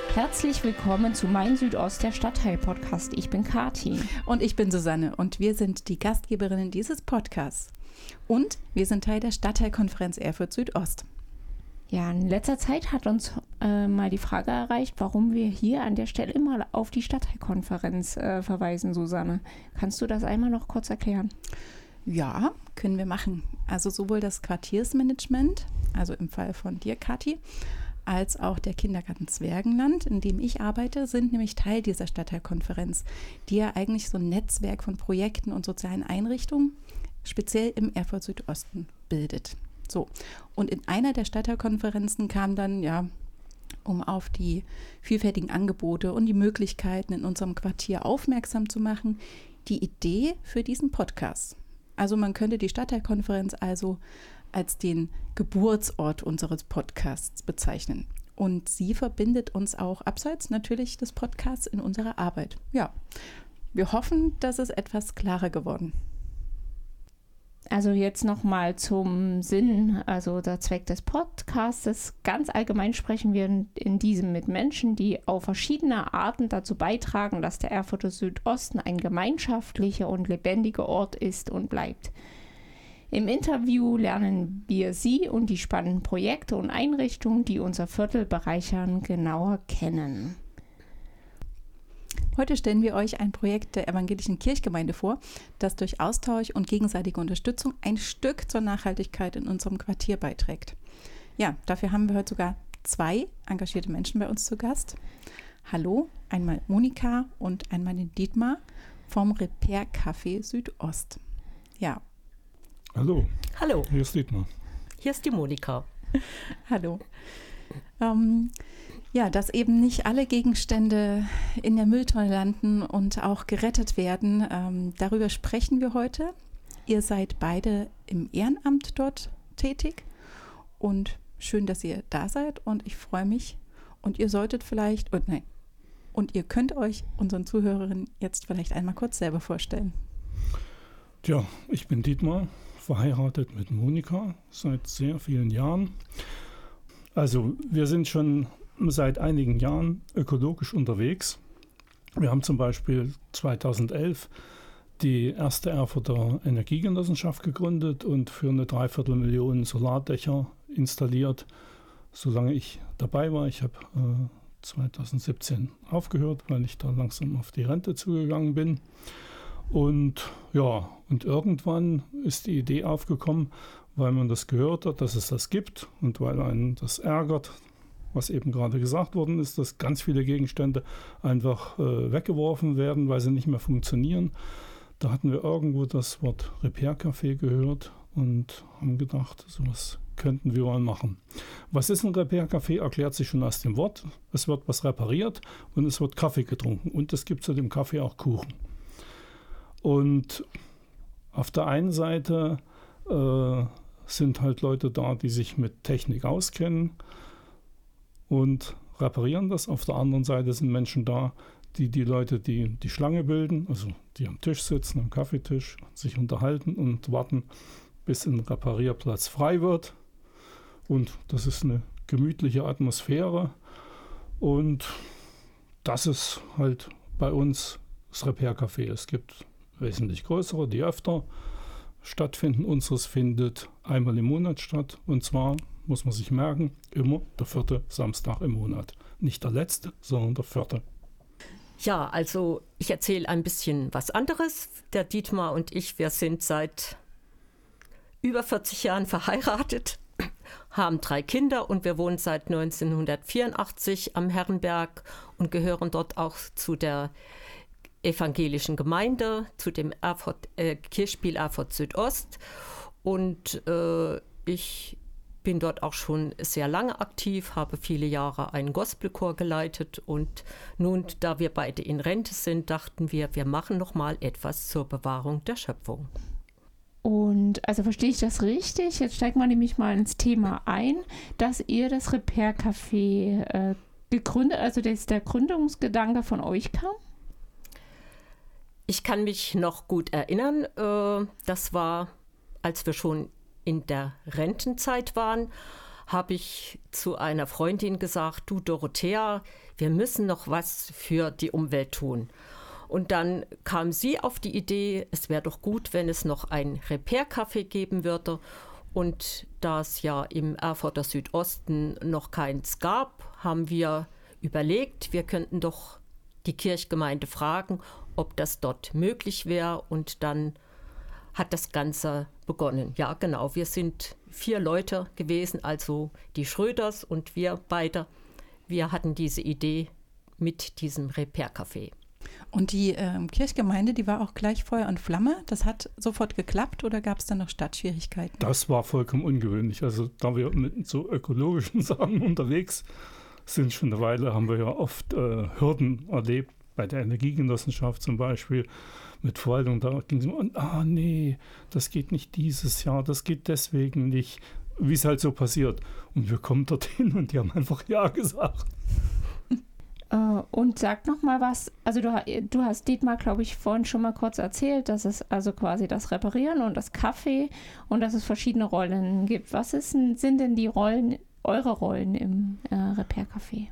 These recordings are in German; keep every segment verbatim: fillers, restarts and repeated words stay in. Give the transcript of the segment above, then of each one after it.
Herzlich willkommen zu Mein Südost, der Stadtteil-Podcast. Ich bin Kathi. Und ich bin Susanne und wir sind die Gastgeberinnen dieses Podcasts. Und wir sind Teil der Stadtteilkonferenz Erfurt Südost. Ja, in letzter Zeit hat uns äh, mal die Frage erreicht, warum wir hier an der Stelle immer auf die Stadtteilkonferenz äh, verweisen, Susanne. Kannst du das einmal noch kurz erklären? Ja, können wir machen. Also sowohl das Quartiersmanagement, also im Fall von dir, Kathi, als auch der Kindergarten Zwergenland, in dem ich arbeite, sind nämlich Teil dieser Stadtteilkonferenz, die ja eigentlich so ein Netzwerk von Projekten und sozialen Einrichtungen speziell im Erfurt Südosten bildet. So, und in einer der Stadtteilkonferenzen kam dann, ja, um auf die vielfältigen Angebote und die Möglichkeiten in unserem Quartier aufmerksam zu machen, die Idee für diesen Podcast. Also man könnte die Stadtteilkonferenz also als den Geburtsort unseres Podcasts bezeichnen. Und sie verbindet uns auch abseits natürlich des Podcasts in unserer Arbeit. Ja, wir hoffen, das ist etwas klarer geworden. Also jetzt nochmal zum Sinn, also der Zweck des Podcasts. Ganz allgemein sprechen wir in, in diesem mit Menschen, die auf verschiedene Arten dazu beitragen, dass der Erfurter Südosten ein gemeinschaftlicher und lebendiger Ort ist und bleibt. Im Interview lernen wir Sie und die spannenden Projekte und Einrichtungen, die unser Viertel bereichern, genauer kennen. Heute stellen wir euch ein Projekt der Evangelischen Kirchgemeinde vor, das durch Austausch und gegenseitige Unterstützung ein Stück zur Nachhaltigkeit in unserem Quartier beiträgt. Ja, dafür haben wir heute sogar zwei engagierte Menschen bei uns zu Gast. Hallo, einmal Monika und einmal den Dietmar vom Repair Café Südost. Ja. Hallo. Hallo. Hier ist Dietmar. Hier ist die Monika. Hallo. Ähm, ja, dass eben nicht alle Gegenstände in der Mülltonne landen und auch gerettet werden, ähm, darüber sprechen wir heute. Ihr seid beide im Ehrenamt dort tätig und schön, dass ihr da seid und ich freue mich. Und ihr solltet vielleicht, und nein, und ihr könnt euch unseren Zuhörerinnen jetzt vielleicht einmal kurz selber vorstellen. Tja, ich bin Dietmar, verheiratet mit Monika seit sehr vielen Jahren. Also wir sind schon seit einigen Jahren ökologisch unterwegs. Wir haben zum Beispiel zweitausendelf die erste Erfurter Energiegenossenschaft gegründet und für eine Dreiviertelmillion Solardächer installiert, solange ich dabei war. Ich habe äh, zweitausendsiebzehn aufgehört, weil ich da langsam auf die Rente zugegangen bin. Und ja, und irgendwann ist die Idee aufgekommen, weil man das gehört hat, dass es das gibt und weil einen das ärgert, was eben gerade gesagt worden ist, dass ganz viele Gegenstände einfach äh, weggeworfen werden, weil sie nicht mehr funktionieren. Da hatten wir irgendwo das Wort Repair Café gehört und haben gedacht, sowas könnten wir mal machen. Was ist ein Repair Café? Erklärt sich schon aus dem Wort. Es wird was repariert und es wird Kaffee getrunken und es gibt zu dem Kaffee auch Kuchen. Und auf der einen Seite äh, sind halt Leute da, die sich mit Technik auskennen und reparieren das. Auf der anderen Seite sind Menschen da, die die Leute, die die Schlange bilden, also die am Tisch sitzen, am Kaffeetisch, sich unterhalten und warten, bis ein Reparierplatz frei wird. Und das ist eine gemütliche Atmosphäre. Und das ist halt bei uns das Repair Café. Es gibt wesentlich größere, die öfter stattfinden. Unseres findet einmal im Monat statt. Und zwar, muss man sich merken, immer der vierte Samstag im Monat. Nicht der letzte, sondern der vierte. Ja, also ich erzähle ein bisschen was anderes. Der Dietmar und ich, wir sind seit über vierzig Jahren verheiratet, haben drei Kinder und wir wohnen seit neunzehnhundertvierundachtzig am Herrenberg und gehören dort auch zu der evangelischen Gemeinde, zu dem Erfurt, äh, Kirchspiel Erfurt Südost. Und äh, ich bin dort auch schon sehr lange aktiv, habe viele Jahre einen Gospelchor geleitet und nun, da wir beide in Rente sind, dachten wir, wir machen noch mal etwas zur Bewahrung der Schöpfung. Und also verstehe ich das richtig? Jetzt steigen wir nämlich mal ins Thema ein, dass ihr das Repair Café äh, gegründet, also dass der Gründungsgedanke von euch kam? Ich kann mich noch gut erinnern, äh, das war, als wir schon in der Rentenzeit waren, habe ich zu einer Freundin gesagt, du Dorothea, wir müssen noch was für die Umwelt tun. Und dann kam sie auf die Idee, es wäre doch gut, wenn es noch ein Repair-Café geben würde. Und da es ja im Erfurter Südosten noch keins gab, haben wir überlegt, wir könnten doch die Kirchgemeinde fragen, ob das dort möglich wäre. Und dann hat das Ganze begonnen. Ja, genau, wir sind vier Leute gewesen, also die Schröders und wir beide. Wir hatten diese Idee mit diesem Repair-Café. Und die ähm, Kirchgemeinde, die war auch gleich Feuer und Flamme. Das hat sofort geklappt oder gab es dann noch Startschwierigkeiten? Das war vollkommen ungewöhnlich. Also da wir mit so ökologischen Sachen unterwegs sind, schon eine Weile, haben wir ja oft äh, Hürden erlebt. Bei der Energiegenossenschaft zum Beispiel mit Verwaltung, da ging es immer, ah nee, das geht nicht dieses Jahr, das geht deswegen nicht, wie es halt so passiert. Und wir kommen dorthin und die haben einfach Ja gesagt. Und sag noch mal was, also du, du hast Dietmar, glaube ich, vorhin schon mal kurz erzählt, dass es also quasi das Reparieren und das Kaffee und dass es verschiedene Rollen gibt. Was ist, sind denn die Rollen, eure Rollen im äh, Repair-Café?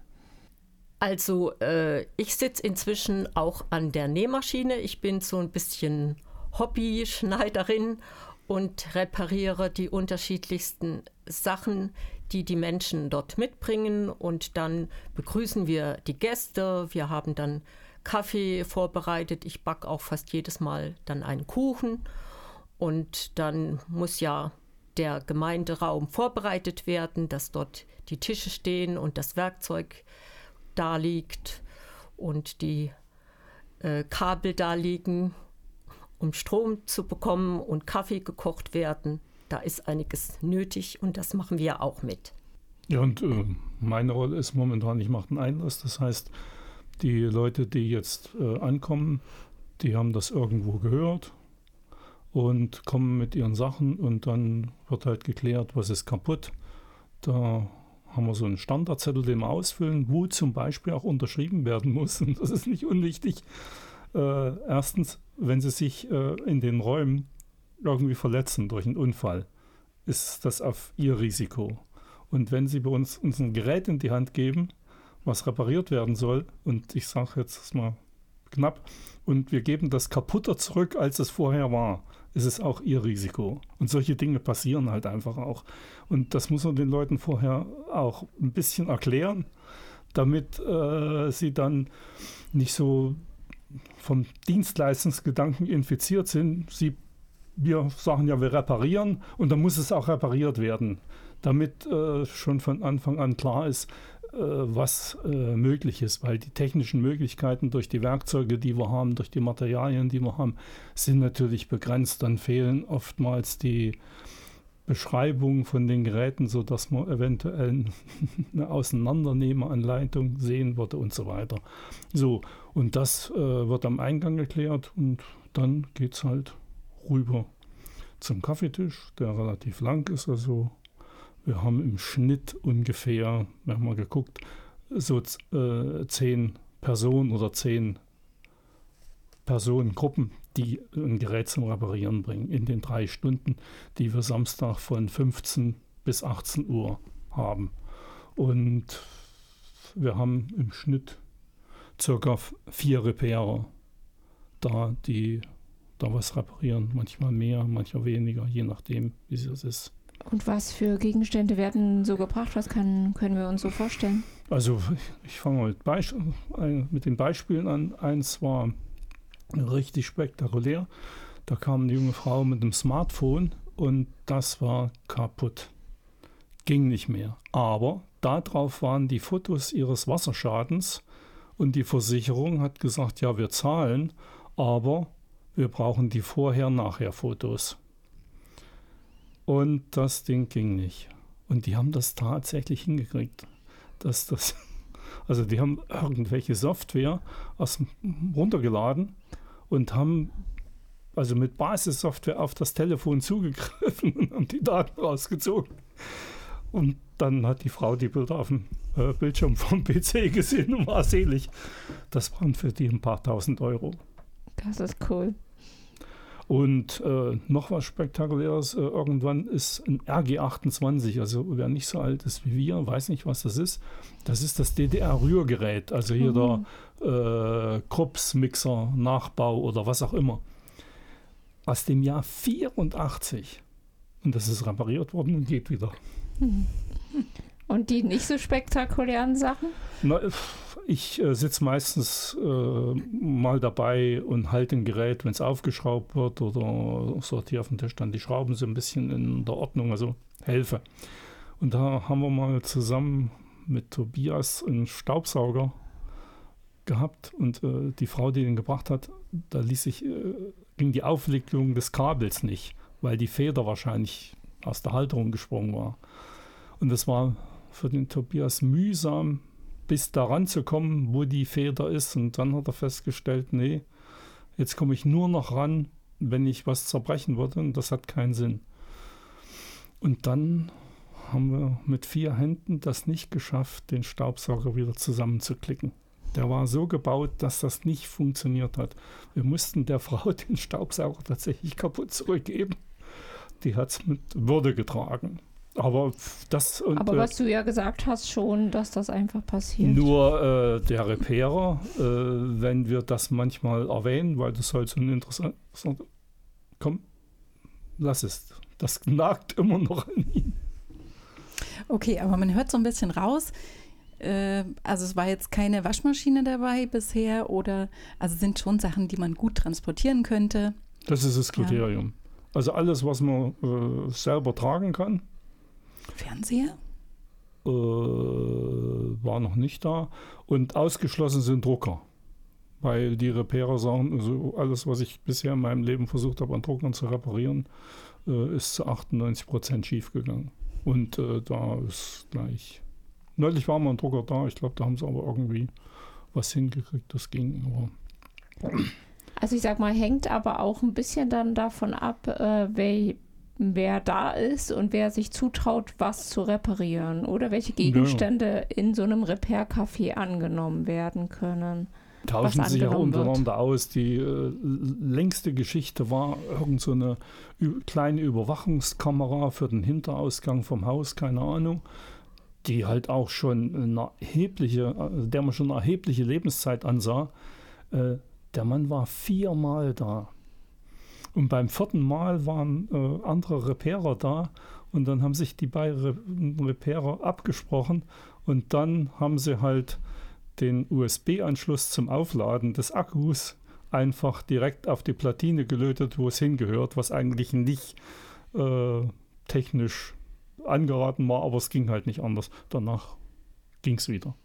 Also äh, ich sitze inzwischen auch an der Nähmaschine. Ich bin so ein bisschen Hobby-Schneiderin und repariere die unterschiedlichsten Sachen, die die Menschen dort mitbringen. Und dann begrüßen wir die Gäste. Wir haben dann Kaffee vorbereitet. Ich backe auch fast jedes Mal dann einen Kuchen. Und dann muss ja der Gemeinderaum vorbereitet werden, dass dort die Tische stehen und das Werkzeug da liegt und die äh, Kabel da liegen, um Strom zu bekommen und Kaffee gekocht werden. Da ist einiges nötig und das machen wir auch mit. Ja, und äh, meine Rolle ist momentan, ich mache den Einlass. Das heißt, die Leute, die jetzt äh, ankommen, die haben das irgendwo gehört und kommen mit ihren Sachen und dann wird halt geklärt, was ist kaputt. Da haben wir so einen Standardzettel, den wir ausfüllen, wo zum Beispiel auch unterschrieben werden muss. Und das ist nicht unwichtig. Äh, erstens, wenn Sie sich äh, in den Räumen irgendwie verletzen durch einen Unfall, ist das auf Ihr Risiko. Und wenn Sie bei uns, uns ein Gerät in die Hand geben, was repariert werden soll, und ich sage jetzt mal knapp, und wir geben das kaputter zurück, als es vorher war, ist es auch Ihr Risiko. Und solche Dinge passieren halt einfach auch. Und das muss man den Leuten vorher auch ein bisschen erklären, damit äh, sie dann nicht so vom Dienstleistungsgedanken infiziert sind. Sie, wir sagen ja, wir reparieren und dann muss es auch repariert werden, damit äh, schon von Anfang an klar ist, was äh, möglich ist, weil die technischen Möglichkeiten durch die Werkzeuge, die wir haben, durch die Materialien, die wir haben, sind natürlich begrenzt. Dann fehlen oftmals die Beschreibungen von den Geräten, sodass man eventuell eine Auseinandernehmeranleitung sehen würde und so weiter. So, und das äh, wird am Eingang erklärt und dann geht es halt rüber zum Kaffeetisch, der relativ lang ist, also wir haben im Schnitt ungefähr, wir haben mal geguckt, so äh, zehn Personen oder zehn Personengruppen, die ein Gerät zum Reparieren bringen, in den drei Stunden, die wir Samstag von fünfzehn bis achtzehn Uhr haben. Und wir haben im Schnitt circa vier Repairer da, die da was reparieren. Manchmal mehr, manchmal weniger, je nachdem, wie es ist. Und was für Gegenstände werden so gebracht? Was kann, können wir uns so vorstellen? Also ich fange mal mit, Beisp- mit den Beispielen an. Eins war richtig spektakulär. Da kam eine junge Frau mit einem Smartphone und das war kaputt. Ging nicht mehr. Aber darauf waren die Fotos ihres Wasserschadens und die Versicherung hat gesagt, ja, wir zahlen, aber wir brauchen die Vorher-Nachher-Fotos. Und das Ding ging nicht. Und die haben das tatsächlich hingekriegt. Dass das, also die haben irgendwelche Software aus, runtergeladen und haben also mit Basissoftware auf das Telefon zugegriffen und haben die Daten rausgezogen. Und dann hat die Frau die Bilder auf dem äh, Bildschirm vom P C gesehen und war selig. Das waren für die ein paar tausend Euro. Das ist cool. Und äh, noch was Spektakuläres, äh, irgendwann ist ein R G achtundzwanzig, also wer nicht so alt ist wie wir, weiß nicht, was das ist. Das ist das D D R-Rührgerät, also hier mhm. der äh, Krups-Mixer, Nachbau oder was auch immer. Aus dem Jahr vierundachtzig. Und das ist repariert worden und geht wieder. Und die nicht so spektakulären Sachen? Na, ich äh, sitze meistens äh, mal dabei und halte ein Gerät, wenn es aufgeschraubt wird oder sortiere auf dem Tisch dann die Schrauben so ein bisschen in der Ordnung, also helfe. Und da haben wir mal zusammen mit Tobias einen Staubsauger gehabt und äh, die Frau, die den gebracht hat, da ließ sich, äh, ging die Aufwicklung des Kabels nicht, weil die Feder wahrscheinlich aus der Halterung gesprungen war. Und das war für den Tobias mühsam, bis daran zu kommen, wo die Feder ist. Und dann hat er festgestellt, nee, jetzt komme ich nur noch ran, wenn ich was zerbrechen würde. Und das hat keinen Sinn. Und dann haben wir mit vier Händen das nicht geschafft, den Staubsauger wieder zusammenzuklicken. Der war so gebaut, dass das nicht funktioniert hat. Wir mussten der Frau den Staubsauger tatsächlich kaputt zurückgeben. Die hat es mit Würde getragen. Aber das und, Aber was du ja gesagt hast schon, dass das einfach passiert. Nur äh, der Repairer, äh, wenn wir das manchmal erwähnen, weil das halt so ein interessant komm, lass es. Das nagt immer noch an ihn. Okay, aber man hört so ein bisschen raus, äh, also es war jetzt keine Waschmaschine dabei bisher oder, also sind schon Sachen, die man gut transportieren könnte. Das ist das Kriterium. Ja. Also alles, was man äh, selber tragen kann. Fernseher? Äh, war noch nicht da. Und ausgeschlossen sind Drucker. Weil die Repairer sagen, also alles, was ich bisher in meinem Leben versucht habe, an Druckern zu reparieren, äh, ist zu achtundneunzig Prozent schief gegangen. Und äh, da ist gleich. Neulich war mal ein Drucker da, ich glaube, da haben sie aber irgendwie was hingekriegt, das ging. Aber also ich sag mal, hängt aber auch ein bisschen dann davon ab, äh, wer, wer da ist und wer sich zutraut, was zu reparieren oder welche Gegenstände ja. in so einem Repair-Café angenommen werden können. Tauschen sich ja untereinander wird. aus. Die äh, längste Geschichte war irgend so eine ü- kleine Überwachungskamera für den Hinterausgang vom Haus, keine Ahnung, die halt auch schon eine erhebliche, der man schon eine erhebliche Lebenszeit ansah. Äh, der Mann war viermal da. Und beim vierten Mal waren äh, andere Repairer da und dann haben sich die beiden Re- Repairer abgesprochen und dann haben sie halt den U S B-Anschluss zum Aufladen des Akkus einfach direkt auf die Platine gelötet, wo es hingehört, was eigentlich nicht äh, technisch angeraten war, aber es ging halt nicht anders. Danach ging es wieder.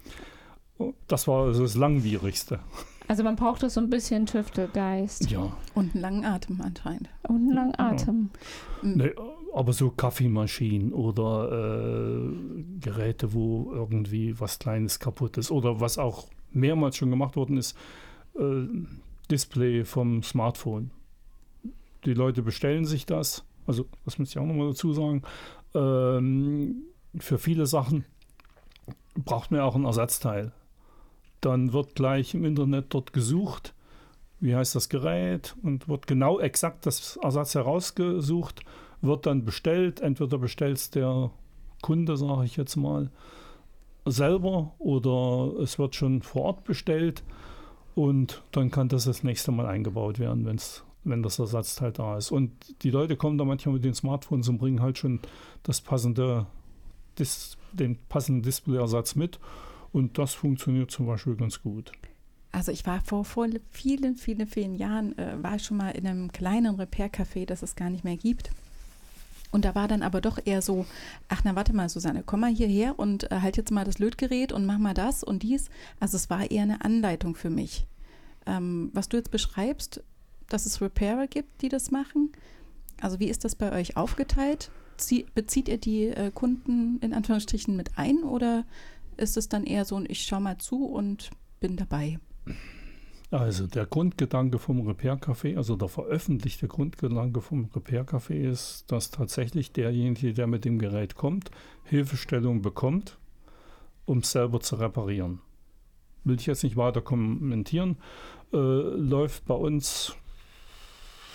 Das war also das Langwierigste. Also man braucht das so ein bisschen Tüftelgeist. Ja. Und einen langen Atem anscheinend. Und einen langen Atem. Ja. Nee, aber so Kaffeemaschinen oder äh, Geräte, wo irgendwie was Kleines kaputt ist oder was auch mehrmals schon gemacht worden ist, äh, Display vom Smartphone. Die Leute bestellen sich das, also das muss ich auch nochmal dazu sagen, ähm, für viele Sachen braucht man auch ein Ersatzteil. Dann wird gleich im Internet dort gesucht, wie heißt das Gerät und wird genau exakt das Ersatz herausgesucht, wird dann bestellt. Entweder bestellt es der Kunde, sage ich jetzt mal, selber oder es wird schon vor Ort bestellt und dann kann das das nächste Mal eingebaut werden, wenn's, wenn das Ersatzteil da ist. Und die Leute kommen da manchmal mit den Smartphones und bringen halt schon das passende, Dis, den passenden Displayersatz mit. Und das funktioniert zum Beispiel ganz gut. Also ich war vor, vor vielen, vielen, vielen Jahren, äh, war ich schon mal in einem kleinen Repair-Café, das es gar nicht mehr gibt. Und da war dann aber doch eher so, ach na warte mal Susanne, komm mal hierher und äh, halt jetzt mal das Lötgerät und mach mal das und dies. Also es war eher eine Anleitung für mich. Ähm, was du jetzt beschreibst, dass es Repairer gibt, die das machen. Also wie ist das bei euch aufgeteilt? Sie, bezieht ihr die äh, Kunden in Anführungsstrichen mit ein oder ist es dann eher so ein, ich schau mal zu und bin dabei? Also der Grundgedanke vom Repair-Café, also der veröffentlichte Grundgedanke vom Repair-Café ist, dass tatsächlich derjenige, der mit dem Gerät kommt, Hilfestellung bekommt, um es selber zu reparieren. Will ich jetzt nicht weiter kommentieren, äh, läuft bei uns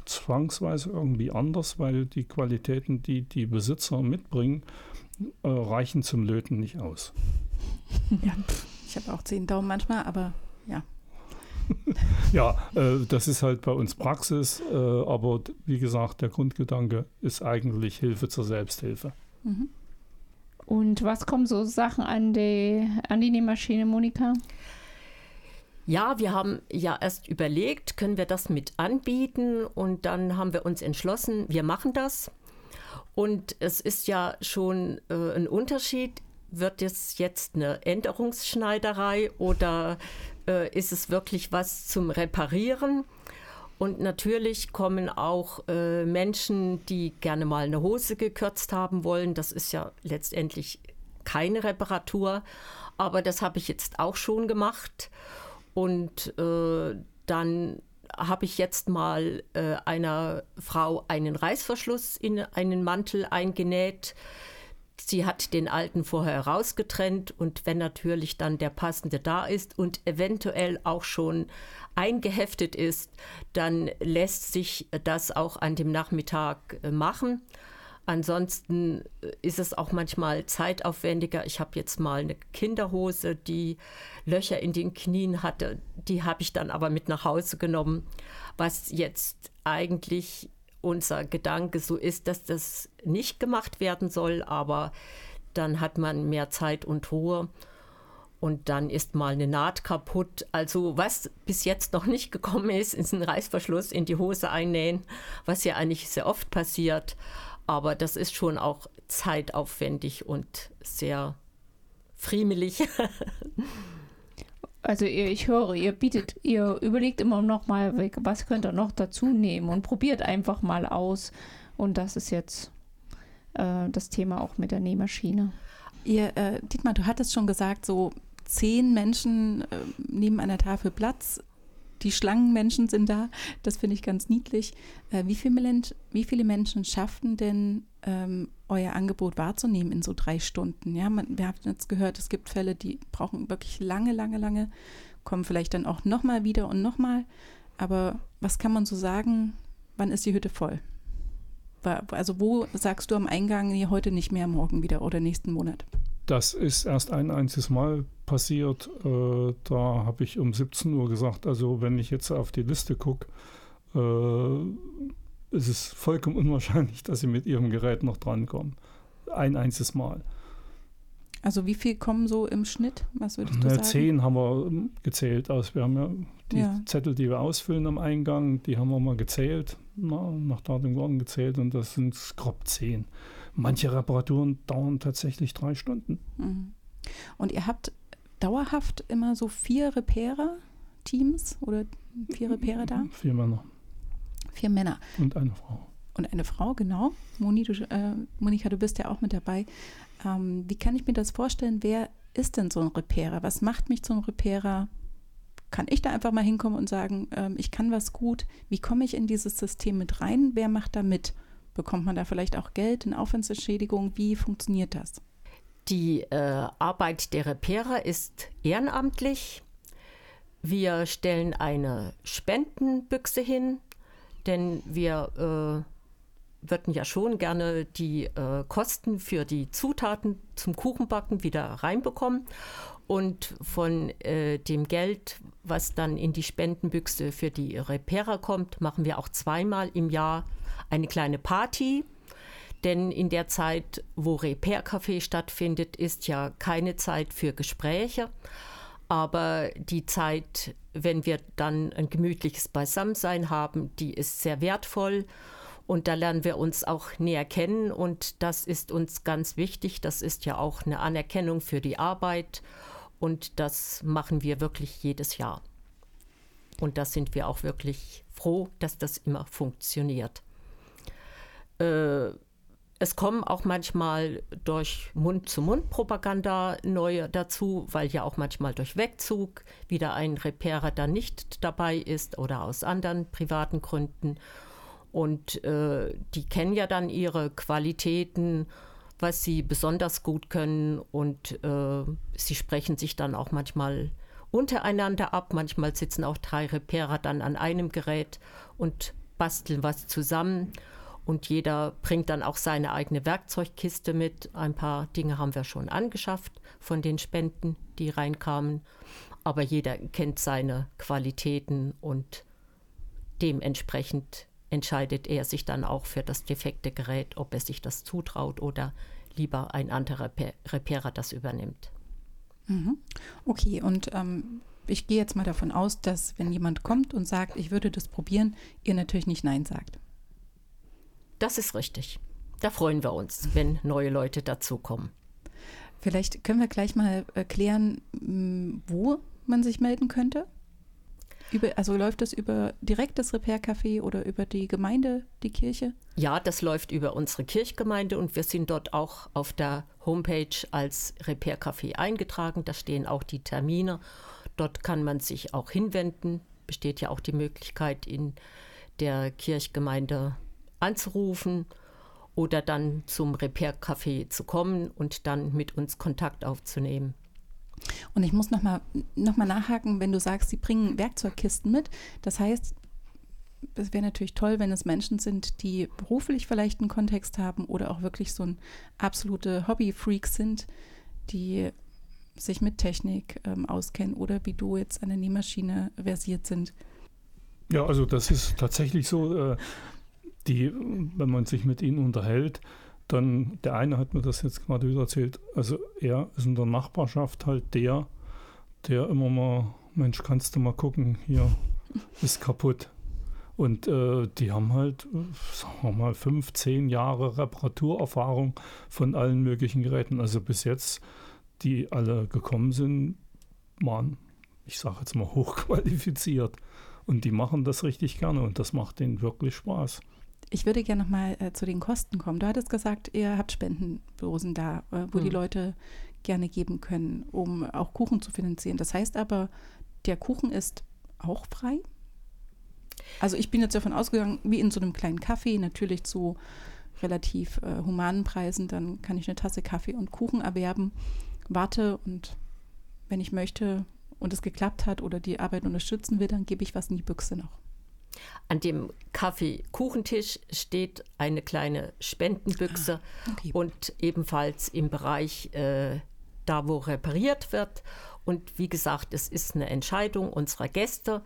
zwangsweise irgendwie anders, weil die Qualitäten, die die Besitzer mitbringen, äh, reichen zum Löten nicht aus. Ja, ich habe auch zehn Daumen manchmal, aber ja. Ja, äh, das ist halt bei uns Praxis, äh, aber wie gesagt, der Grundgedanke ist eigentlich Hilfe zur Selbsthilfe. Mhm. Und was kommen so Sachen an die, an die Nähmaschine, Monika? Ja, wir haben ja erst überlegt, können wir das mit anbieten, und dann haben wir uns entschlossen, wir machen das. Und es ist ja schon äh, ein Unterschied, wird es jetzt eine Änderungsschneiderei oder äh, ist es wirklich was zum Reparieren? Und natürlich kommen auch äh, Menschen, die gerne mal eine Hose gekürzt haben wollen. Das ist ja letztendlich keine Reparatur, aber das habe ich jetzt auch schon gemacht. Und äh, dann habe ich jetzt mal äh, einer Frau einen Reißverschluss in einen Mantel eingenäht. Sie hat den alten vorher rausgetrennt, und wenn natürlich dann der passende da ist und eventuell auch schon eingeheftet ist, dann lässt sich das auch an dem Nachmittag äh, machen. Ansonsten ist es auch manchmal zeitaufwendiger. Ich habe jetzt mal eine Kinderhose, die Löcher in den Knien hatte. Die habe ich dann aber mit nach Hause genommen. Was jetzt eigentlich unser Gedanke so ist, dass das nicht gemacht werden soll. Aber dann hat man mehr Zeit und Ruhe. Und dann ist mal eine Naht kaputt. Also was bis jetzt noch nicht gekommen ist, ist ein Reißverschluss in die Hose einnähen, was ja eigentlich sehr oft passiert. Aber das ist schon auch zeitaufwendig und sehr friemelig. Also ihr, ich höre, ihr bietet, ihr überlegt immer noch mal, was könnt ihr noch dazu nehmen und probiert einfach mal aus. Und das ist jetzt äh, das Thema auch mit der Nähmaschine. Ihr, äh, Dietmar, du hattest schon gesagt, so zehn Menschen äh, nehmen an der Tafel Platz. Die Schlangenmenschen sind da, das finde ich ganz niedlich. Äh, wie, viel Mensch, wie viele Menschen schaffen denn, ähm, euer Angebot wahrzunehmen in so drei Stunden? Ja, man, wir haben jetzt gehört, es gibt Fälle, die brauchen wirklich lange, lange, lange, kommen vielleicht dann auch nochmal wieder und nochmal. Aber was kann man so sagen, wann ist die Hütte voll? Also wo sagst du am Eingang, nee, heute nicht mehr, morgen wieder oder nächsten Monat? Das ist erst ein einziges Mal passiert. Äh, da habe ich um siebzehn Uhr gesagt, also wenn ich jetzt auf die Liste gucke, äh, ist es vollkommen unwahrscheinlich, dass Sie mit Ihrem Gerät noch drankommen. Ein einziges Mal. Also wie viel kommen so im Schnitt? Was würdest du Na, sagen? Zehn haben wir gezählt. Also wir haben ja die Ja. Zettel, die wir ausfüllen am Eingang, die haben wir mal gezählt, na, nach Datum Gordon gezählt, und das sind grob zehn. Manche Reparaturen dauern tatsächlich drei Stunden. Mhm. Und ihr habt dauerhaft immer so vier Repairer-Teams oder vier Repairer da? Vier Männer Vier Männer. und eine Frau. Und eine Frau, genau. Moni, du, äh, Monika, du bist ja auch mit dabei. Ähm, wie kann ich mir das vorstellen? Wer ist denn so ein Repairer? Was macht mich zum Repairer? Kann ich da einfach mal hinkommen und sagen, ähm, ich kann was gut? Wie komme ich in dieses System mit rein? Wer macht da mit? Bekommt man da vielleicht auch Geld, eine Aufwandsentschädigung? Wie funktioniert das? Die äh, Arbeit der Repairer ist ehrenamtlich. Wir stellen eine Spendenbüchse hin, denn wir äh, würden ja schon gerne die äh, Kosten für die Zutaten zum Kuchenbacken wieder reinbekommen. Und von äh, dem Geld, was dann in die Spendenbüchse für die Repairer kommt, machen wir auch zweimal im Jahr eine kleine Party. Denn in der Zeit, wo Repair-Café stattfindet, ist ja keine Zeit für Gespräche. Aber die Zeit, wenn wir dann ein gemütliches Beisammensein haben, die ist sehr wertvoll. Und da lernen wir uns auch näher kennen. Und das ist uns ganz wichtig. Das ist ja auch eine Anerkennung für die Arbeit. Und das machen wir wirklich jedes Jahr. Und da sind wir auch wirklich froh, dass das immer funktioniert. Äh, Es kommen auch manchmal durch Mund-zu-Mund-Propaganda neue dazu, weil ja auch manchmal durch Wegzug wieder ein Repairer dann nicht dabei ist oder aus anderen privaten Gründen. Und äh, die kennen ja dann ihre Qualitäten, was sie besonders gut können, und äh, sie sprechen sich dann auch manchmal untereinander ab. Manchmal sitzen auch drei Repairer dann an einem Gerät und basteln was zusammen und jeder bringt dann auch seine eigene Werkzeugkiste mit. Ein paar Dinge haben wir schon angeschafft von den Spenden, die reinkamen, aber jeder kennt seine Qualitäten und dementsprechend entscheidet er sich dann auch für das defekte Gerät, ob er sich das zutraut oder lieber ein anderer Repairer das übernimmt. Mhm. Okay, und ähm, ich gehe jetzt mal davon aus, dass wenn jemand kommt und sagt, ich würde das probieren, ihr natürlich nicht Nein sagt. Das ist richtig. Da freuen wir uns, wenn neue Leute dazukommen. Vielleicht können wir gleich mal erklären, wo man sich melden könnte. Über, also läuft das über direkt das Repair-Café oder über die Gemeinde, die Kirche? Ja, das läuft über unsere Kirchgemeinde und wir sind dort auch auf der Homepage als Repair-Café eingetragen. Da stehen auch die Termine. Dort kann man sich auch hinwenden. Besteht ja auch die Möglichkeit, in der Kirchgemeinde anzurufen oder dann zum Repair-Café zu kommen und dann mit uns Kontakt aufzunehmen. Und ich muss nochmal noch mal nachhaken, wenn du sagst, sie bringen Werkzeugkisten mit. Das heißt, es wäre natürlich toll, wenn es Menschen sind, die beruflich vielleicht einen Kontext haben oder auch wirklich so ein absolute Hobby-Freaks sind, die sich mit Technik ähm, auskennen oder wie du jetzt an der Nähmaschine versiert sind. Ja, also das ist tatsächlich so, äh, die, wenn man sich mit ihnen unterhält, dann, der eine hat mir das jetzt gerade wieder erzählt, also er ist in der Nachbarschaft halt der, der immer mal, Mensch, kannst du mal gucken, hier ist kaputt. Und äh, die haben halt, sagen wir mal, fünf, zehn Jahre Reparaturerfahrung von allen möglichen Geräten. Also bis jetzt, die alle gekommen sind, waren, ich sage jetzt mal, hochqualifiziert. Und die machen das richtig gerne und das macht denen wirklich Spaß. Ich würde gerne nochmal äh, zu den Kosten kommen. Du hattest gesagt, ihr habt Spendendosen da, äh, wo mhm. die Leute gerne geben können, um auch Kuchen zu finanzieren. Das heißt aber, der Kuchen ist auch frei? Also ich bin jetzt davon ausgegangen, wie in so einem kleinen Café, natürlich zu relativ äh, humanen Preisen, dann kann ich eine Tasse Kaffee und Kuchen erwerben, warte und wenn ich möchte und es geklappt hat oder die Arbeit unterstützen will, dann gebe ich was in die Büchse noch. An dem Kaffee-Kuchentisch steht eine kleine Spendenbüchse ah, okay. und ebenfalls im Bereich äh, da, wo repariert wird. Und wie gesagt, es ist eine Entscheidung unserer Gäste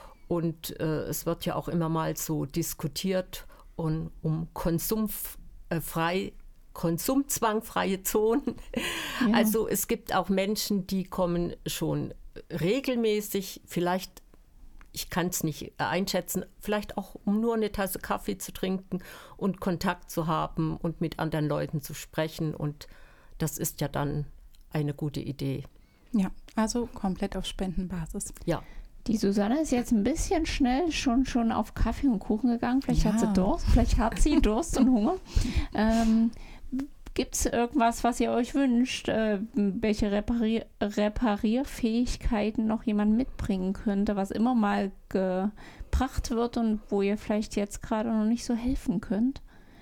und äh, es wird ja auch immer mal so diskutiert um, um konsumfrei, konsumzwangfreie Zonen. Ja. Also es gibt auch Menschen, die kommen schon regelmäßig, vielleicht ich kann es nicht einschätzen, vielleicht auch um nur eine Tasse Kaffee zu trinken und Kontakt zu haben und mit anderen Leuten zu sprechen. Und das ist ja dann eine gute Idee. Ja, also komplett auf Spendenbasis. Ja. Die Susanne ist jetzt ein bisschen schnell schon, schon auf Kaffee und Kuchen gegangen. Vielleicht ja. hat sie Durst, vielleicht hat sie Durst und Hunger. Ähm, Gibt es irgendwas, was ihr euch wünscht, äh, welche Reparier- Reparierfähigkeiten noch jemand mitbringen könnte, was immer mal gebracht wird und wo ihr vielleicht jetzt gerade noch nicht so helfen könnt?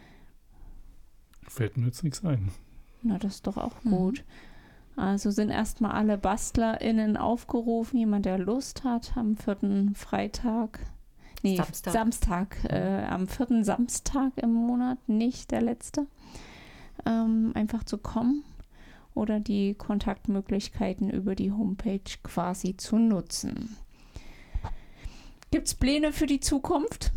Fällt mir jetzt nichts ein. Na, das ist doch auch gut. Mhm. Also sind erstmal alle BastlerInnen aufgerufen, jemand, der Lust hat, am vierten Freitag, nee, Samstag, Samstag äh, am vierten Samstag im Monat, nicht der letzte. Ähm, einfach zu kommen oder die Kontaktmöglichkeiten über die Homepage quasi zu nutzen. Gibt es Pläne für die Zukunft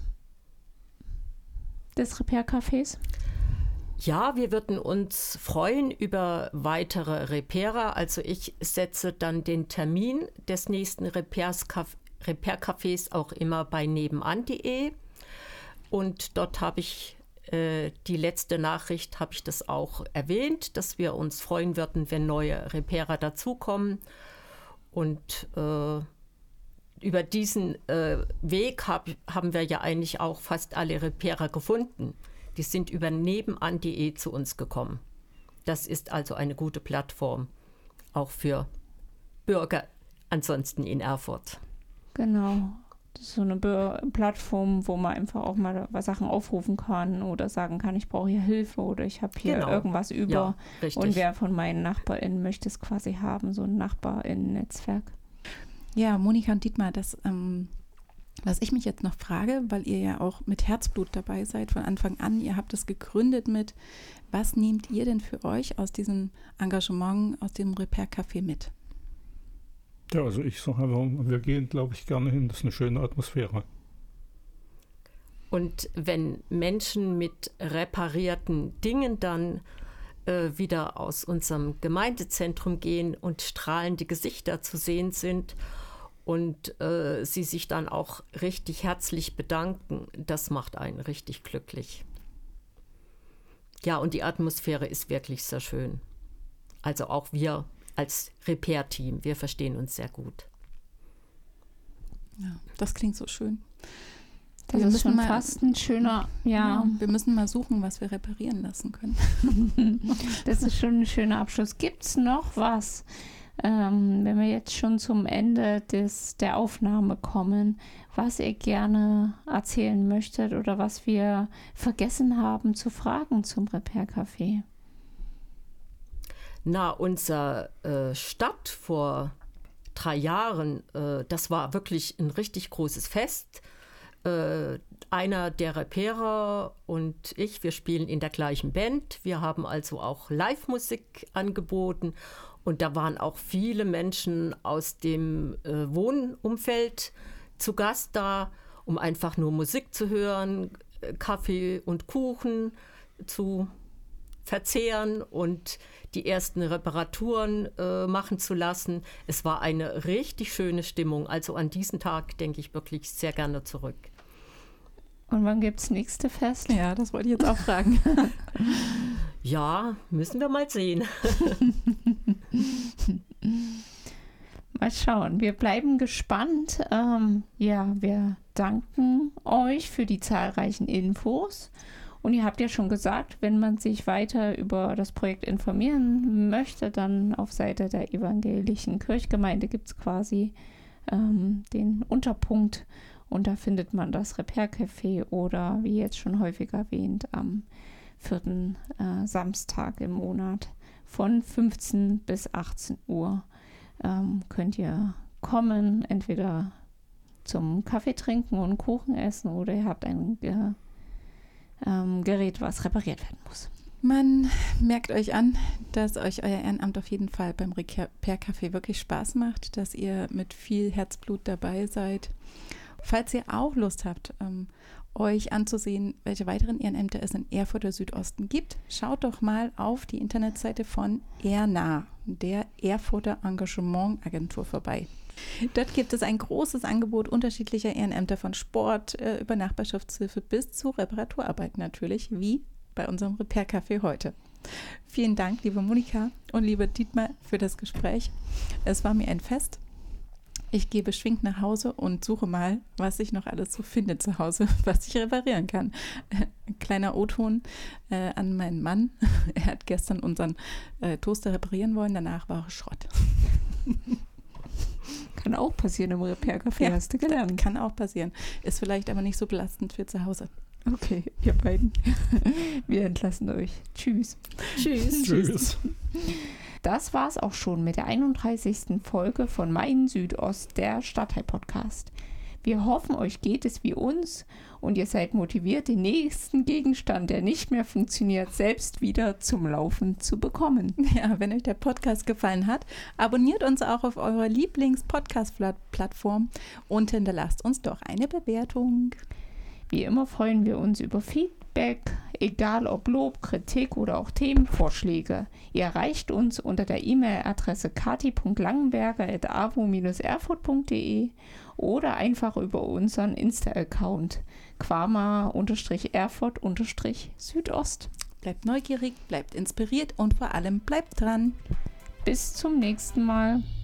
des Repair-Cafés? Ja, wir würden uns freuen über weitere Repairer. Also ich setze dann den Termin des nächsten Repair-Cafés auch immer bei nebenan punkt de und dort habe ich die letzte Nachricht habe ich das auch erwähnt, dass wir uns freuen würden, wenn neue Repairer dazukommen. Und äh, über diesen äh, Weg hab, haben wir ja eigentlich auch fast alle Repairer gefunden. Die sind über nebenan punkt de zu uns gekommen. Das ist also eine gute Plattform, auch für Bürger ansonsten in Erfurt. Genau. Das ist so eine Be- Plattform, wo man einfach auch mal Sachen aufrufen kann oder sagen kann, ich brauche hier Hilfe oder ich habe hier genau. irgendwas über. Ja, richtig. Und wer von meinen NachbarInnen möchte es quasi haben, so ein NachbarInnen-Netzwerk. Ja, Monika und Dietmar, das ähm, Was ich mich jetzt noch frage, weil ihr ja auch mit Herzblut dabei seid von Anfang an, ihr habt es gegründet mit, was nehmt ihr denn für euch aus diesem Engagement, aus dem Repair-Café mit? Ja, also ich sage einfach, wir gehen, glaube ich, gerne hin. Das ist eine schöne Atmosphäre. Und wenn Menschen mit reparierten Dingen dann äh, wieder aus unserem Gemeindezentrum gehen und strahlende Gesichter zu sehen sind und äh, sie sich dann auch richtig herzlich bedanken, das macht einen richtig glücklich. Ja, und die Atmosphäre ist wirklich sehr schön. Also auch wir als Repair-Team, wir verstehen uns sehr gut. Ja, das klingt so schön. Das wir ist schon mal, fast ein schöner, ja. ja. Wir müssen mal suchen, was wir reparieren lassen können. Das ist schon ein schöner Abschluss. Gibt es noch was, ähm, wenn wir jetzt schon zum Ende des, der Aufnahme kommen, was ihr gerne erzählen möchtet oder was wir vergessen haben zu fragen zum Repair-Café? Na, unser äh, Start vor drei Jahren, äh, das war wirklich ein richtig großes Fest. Äh, einer der Repairer und ich, wir spielen in der gleichen Band. Wir haben also auch Live-Musik angeboten und da waren auch viele Menschen aus dem äh, Wohnumfeld zu Gast da, um einfach nur Musik zu hören, Kaffee und Kuchen zu verzehren und die ersten Reparaturen äh, machen zu lassen. Es war eine richtig schöne Stimmung. Also an diesen Tag denke ich wirklich sehr gerne zurück. Und wann gibt es nächste Fest? Ja, das wollte ich jetzt auch fragen. Ja, müssen wir mal sehen. Mal schauen. Wir bleiben gespannt. Ähm, ja, wir danken euch für die zahlreichen Infos. Und ihr habt ja schon gesagt, wenn man sich weiter über das Projekt informieren möchte, dann auf Seite der evangelischen Kirchgemeinde gibt es quasi ähm, den Unterpunkt und da findet man das Repair-Café oder wie jetzt schon häufig erwähnt am vierten äh, Samstag im Monat von fünfzehn bis achtzehn Uhr ähm, könnt ihr kommen, entweder zum Kaffee trinken und Kuchen essen oder ihr habt ein äh, Ähm, Gerät, was repariert werden muss. Man merkt euch an, dass euch euer Ehrenamt auf jeden Fall beim Repair-Café wirklich Spaß macht, dass ihr mit viel Herzblut dabei seid. Falls ihr auch Lust habt, ähm, euch anzusehen, welche weiteren Ehrenämter es in Erfurt oder Südosten gibt, schaut doch mal auf die Internetseite von ERNA, der Erfurter Engagement-Agentur, vorbei. Dort gibt es ein großes Angebot unterschiedlicher Ehrenämter von Sport äh, über Nachbarschaftshilfe bis zu Reparaturarbeit natürlich, wie bei unserem Repair-Café heute. Vielen Dank, liebe Monika und lieber Dietmar, für das Gespräch. Es war mir ein Fest. Ich gehe beschwingt nach Hause und suche mal, was ich noch alles so finde zu Hause, was ich reparieren kann. Ein kleiner O-Ton äh, an meinen Mann. Er hat gestern unseren äh, Toaster reparieren wollen, danach war er Schrott. Kann auch passieren im Repair-Café, Ja, hast du gelernt. Kann auch passieren. Ist vielleicht aber nicht so belastend für zu Hause. Okay, ihr beiden. Wir entlassen euch. Tschüss. Tschüss. Tschüss. Das war's auch schon mit der einunddreißigsten Folge von Main Südost, der Stadtteil-Podcast. Wir hoffen, euch geht es wie uns und ihr seid motiviert, den nächsten Gegenstand, der nicht mehr funktioniert, selbst wieder zum Laufen zu bekommen. Ja, wenn euch der Podcast gefallen hat, abonniert uns auch auf eurer Lieblings-Podcast-Plattform und hinterlasst uns doch eine Bewertung. Wie immer freuen wir uns über Feedback, egal ob Lob, Kritik oder auch Themenvorschläge. Ihr erreicht uns unter der E-Mail-Adresse kati punkt langenberger at a w o dash erfurt punkt d e oder einfach über unseren Insta-Account quama-erfurt-südost. Bleibt neugierig, bleibt inspiriert und vor allem bleibt dran. Bis zum nächsten Mal.